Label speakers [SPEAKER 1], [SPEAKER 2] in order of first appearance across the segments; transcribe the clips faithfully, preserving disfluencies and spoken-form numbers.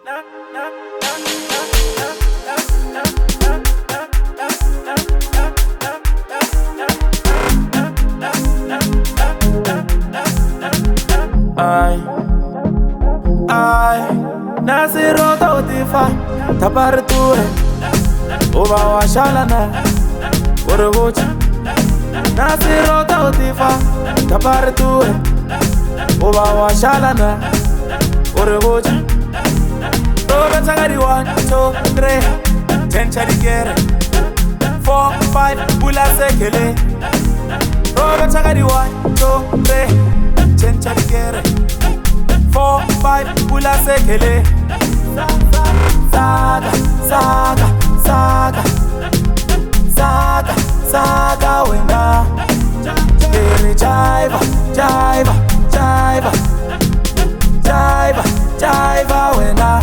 [SPEAKER 1] Ai, ai, nasiro tautifa, taparture, uba wa shalana, urubuchi. Nasiro tautifa, taparture, uba wa shalana, urubuchi. Roba tangari one, two, three, ten charigere, four, five, bula sekele. Roba tangari one, two, three. Chencha digere four, five, pula sekele. Saga, saga, saga Saga, saga wena Kiri jaiva, jaiva, jaiva Jaiva, jaiva wena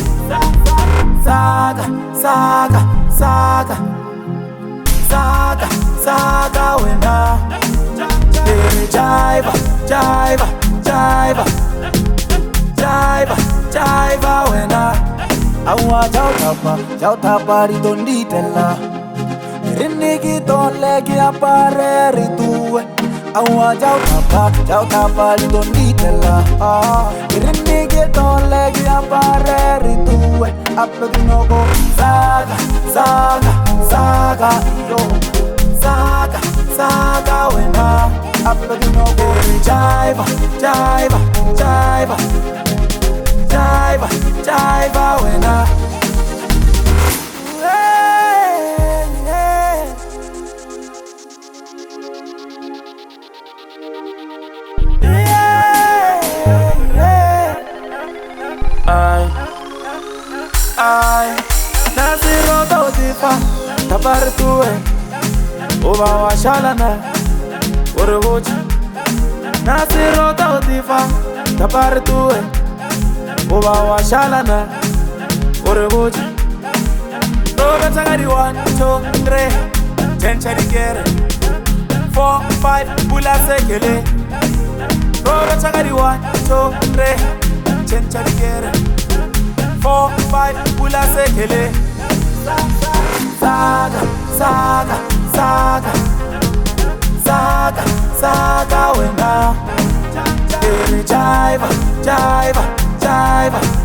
[SPEAKER 1] Saga, saga, saga Saga, saga wena Kiri jaiva Jaiva, jaiva, jaiva, jaiva wena. Awa jau tapa, jau tapa ridonditella. Rinigi tolle che appare ritue. Awa jau tapa, jau tapa ridonditella. Rinigi tolle che appare ritue. Appedino go saga, saga, saga io. Saga, saga wena. Appedino go Jaiva, jaiva, jaiva Jaiva, jaiva wena hey, hey. Yeah, yeah. Ai, ai Nasiro tautifa, tapartue Uba wa shalana, urubuchi. Nasiro tautifa, tapartue Uba wa shalana, urubuchi. Roba tangari one, two, three, ten charigere, four, five, bula sekele. Roba tangari one, two, three, ten charigere, four, five, bula sekele. Saga, saga, saga Saga, saga wena Kiri jaiva, jaiva, jaiva